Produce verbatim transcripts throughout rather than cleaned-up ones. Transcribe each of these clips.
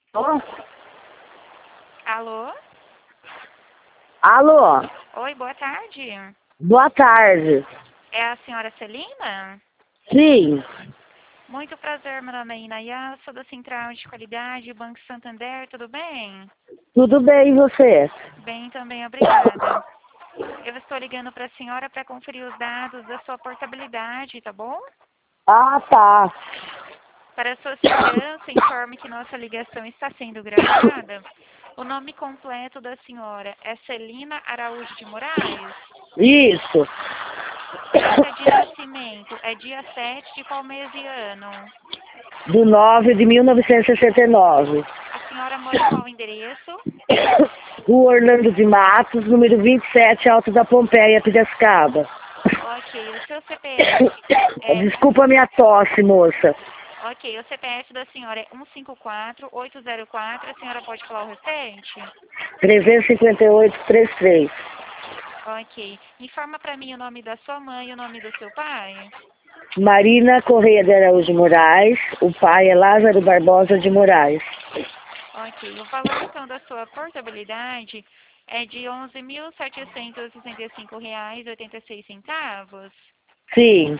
Alô? Alô? Alô? Oi, boa tarde. Boa tarde. É a senhora Celina? Sim. Muito prazer, meu nome é Inaya, sou da Central de Qualidade, Banco Santander, tudo bem? Tudo bem, e você? Bem também, obrigada. Eu estou ligando para a senhora para conferir os dados da sua portabilidade, tá bom? Ah, tá. Para a sua segurança, informe que nossa ligação está sendo gravada. O nome completo da senhora é Celina Araújo de Moraes? Isso. Data de nascimento é dia sete de qual mês e ano? Do nove de mil novecentos e sessenta e nove. A senhora mora em qual endereço? Rua Orlando de Matos, número vinte e sete, Alto da Pompeia, Piracicaba. Ok, o seu C P F é um, Desculpa a minha tosse, moça. ok, o C P F da senhora é um cinco quatro oito zero quatro, a senhora pode falar o restante? trezentos e cinquenta e oito, trinta e três. Ok. Informa para mim o nome da sua mãe e o nome do seu pai? Marina Correia de Araújo Moraes. O pai é Lázaro Barbosa de Moraes. Ok. O valor então da sua portabilidade é de onze mil setecentos e sessenta e cinco reais e oitenta e seis centavos. Sim.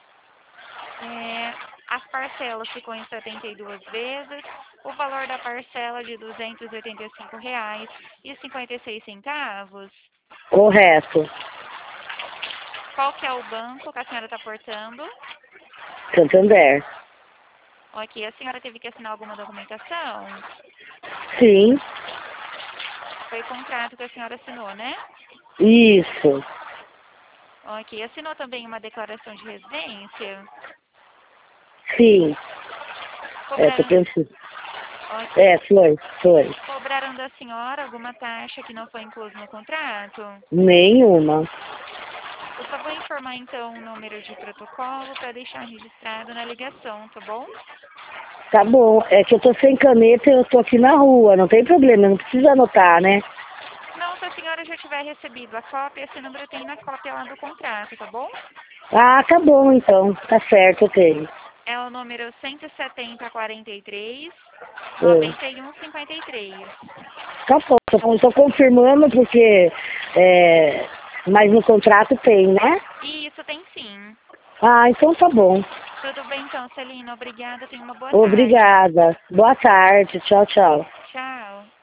É, as parcelas ficam em setenta e duas vezes. O valor da parcela de duzentos e oitenta e cinco reais e cinquenta e seis centavos. Correto. Qual que é o banco que a senhora está portando? Santander. Ok. A senhora teve que assinar alguma documentação? Sim. Foi o contrato que a senhora assinou, né? Isso. Ok. Assinou também uma declaração de residência? Sim. É, tô Cobraram da... pensando. É, Ok. foi, foi. Cobraram da senhora alguma taxa que não foi incluso no contrato? Nenhuma. Eu só vou informar então o número de protocolo para deixar registrado na ligação, tá bom? Tá bom. É que eu tô sem caneta e eu tô aqui na rua. Não tem problema, não precisa anotar, né? Não, se a senhora já tiver recebido a cópia, esse número tem na cópia lá do contrato, tá bom? Ah, tá bom então. Tá certo, eu tenho. É o número cento e setenta, quarenta e três, É. noventa e um, cinquenta e três. Tá bom, tô, tô confirmando porque. É, mas no contrato tem, né? Isso, tem sim. Ah, então tá bom. Tudo bem então, Celina. Obrigada. Tenha uma boa tarde. Obrigada. Boa tarde. Tchau, tchau. Tchau.